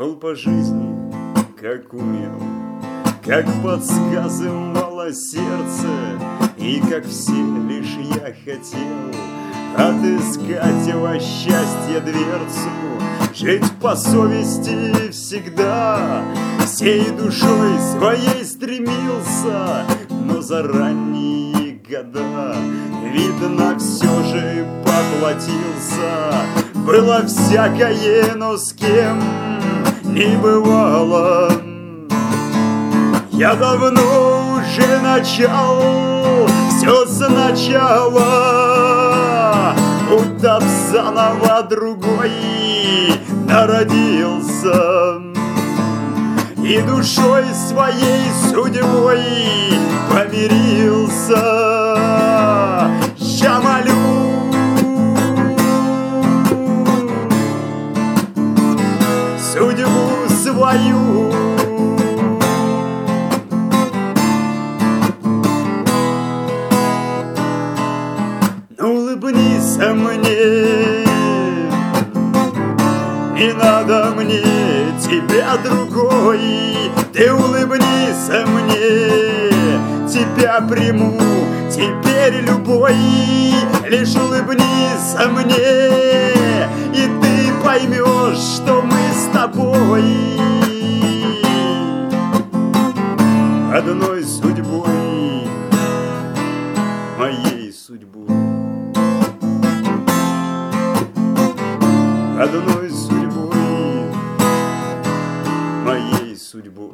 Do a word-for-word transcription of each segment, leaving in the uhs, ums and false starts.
Шел по жизни, как умел, как подсказывало сердце, и как все лишь я хотел отыскать во счастье дверцу, жить по совести всегда, всей душой своей стремился, но за ранние года, видно, все же поплатился. Было всякое, но с кем не бывало. Я давно уже начал все сначала, будто б заново другой народился, и душой своей судьбой помирился. Я молю судьбу свою, ну улыбнись мне, не надо мне тебя другой, ты улыбнись мне, тебя приму теперь любой, лишь улыбнись мне, и ты поймешь, что мы с тобой одной судьбой, моей судьбой, одной судьбой, моей судьбой.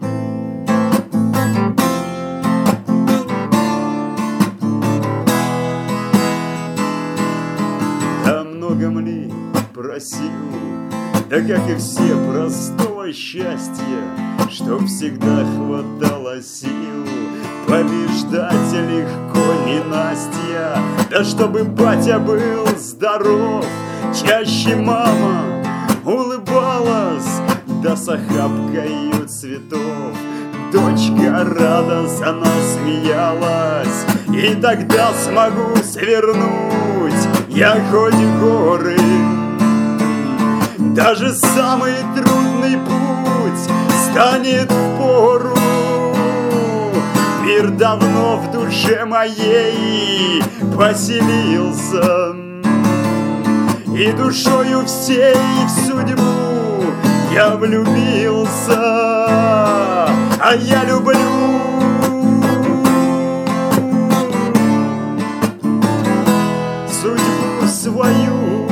Да многом ли просил, да как и все простого счастья, чтоб всегда хватало сил побеждать легко ненастья, да чтобы батя был здоров, чаще мама улыбалась, да с охапкою цветов дочка радостно смеялась. И тогда смогу свернуть я хоть горы, даже самый трудный путь станет впору. Мир давно в душе моей поселился, и душою всей в судьбу я влюбился, а я люблю судьбу свою.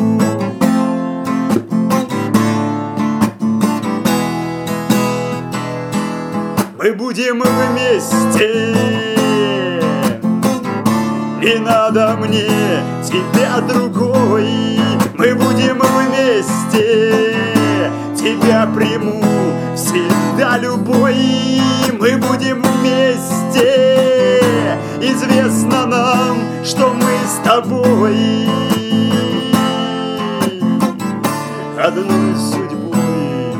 Мы будем вместе, не надо мне тебя другой, мы будем вместе, тебя приму всегда любой, мы будем вместе, известно нам, что мы с тобой одной судьбой,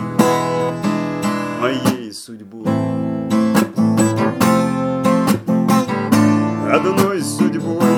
моей судьбой, одной судьбой.